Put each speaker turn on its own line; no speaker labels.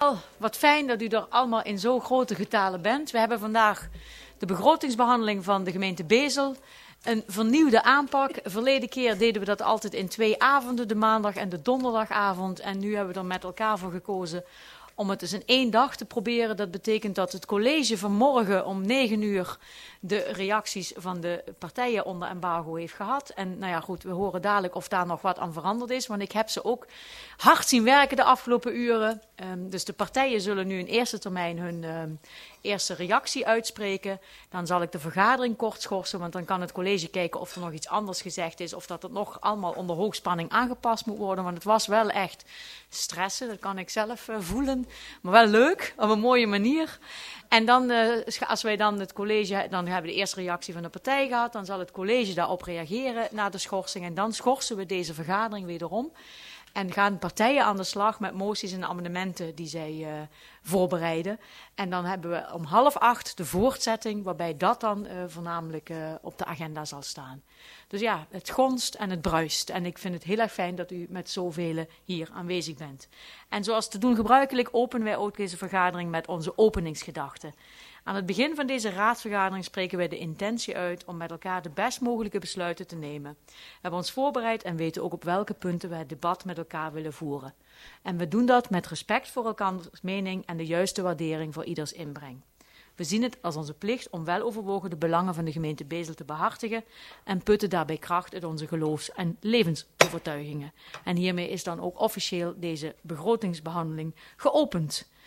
wel wat fijn dat u er allemaal in zo grote getalen bent. We hebben vandaag de begrotingsbehandeling van de gemeente Bezel. Een vernieuwde aanpak. Verleden keer deden we dat altijd in 2 avonden, de maandag en de donderdagavond. En nu hebben we er met elkaar voor gekozen om het dus in 1 dag te proberen. Dat betekent dat het college vanmorgen om 9 uur de reacties van de partijen onder embargo heeft gehad. En nou ja, goed, we horen dadelijk of daar nog wat aan veranderd is. Want ik heb ze ook hard zien werken de afgelopen uren. Dus de partijen zullen nu in eerste termijn hun eerste reactie uitspreken. Dan zal ik de vergadering kort schorsen, want dan kan het college kijken of er nog iets anders gezegd is. Of dat het nog allemaal onder hoogspanning aangepast moet worden. Want het was wel echt stressen, dat kan ik zelf voelen. Maar wel leuk, op een mooie manier. En dan, als wij dan het college, dan hebben we de eerste reactie van de partij gehad. Dan zal het college daarop reageren na de schorsing. En dan schorsen we deze vergadering wederom. En gaan partijen aan de slag met moties en amendementen die zij voorbereiden. En dan hebben we om 7:30 de voortzetting, waarbij dat dan voornamelijk op de agenda zal staan. Dus ja, het gonst en het bruist. En ik vind het heel erg fijn dat u met zoveel hier aanwezig bent. En zoals te doen gebruikelijk openen wij ook deze vergadering met onze openingsgedachten. Aan het begin van deze raadsvergadering spreken wij de intentie uit om met elkaar de best mogelijke besluiten te nemen. We hebben ons voorbereid en weten ook op welke punten we het debat met elkaar willen voeren. En we doen dat met respect voor elkaars mening en de juiste waardering voor ieders inbreng. We zien het als onze plicht om weloverwogen de belangen van de gemeente Bezel te behartigen en putten daarbij kracht uit onze geloofs- en levensovertuigingen. En hiermee is dan ook officieel deze begrotingsbehandeling geopend.